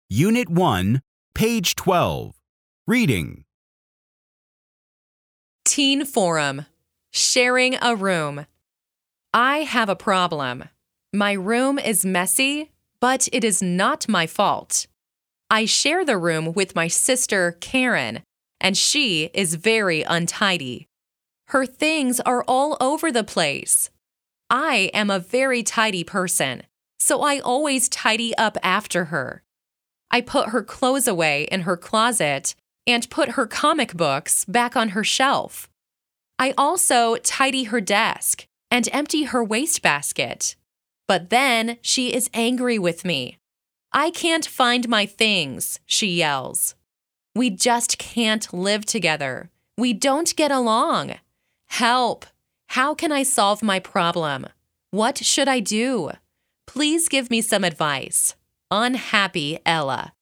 Unit 1, page 12. Reading. Teen Forum. Sharing a room. I have a problem. My room is messy, but it is not my fault. I share the room with my sister, Karen, and she is very untidy. Her things are all over the place. I am a very tidy person, so I always tidy up after her. I put her clothes away in her closet and put her comic books back on her shelf. I also tidy her desk and empty her wastebasket. But then she is angry with me. I can't find my things, she yells. We just can't live together. We don't get along. Help! How can I solve my problem? What should I do? Please give me some advice. Unhappy Ella.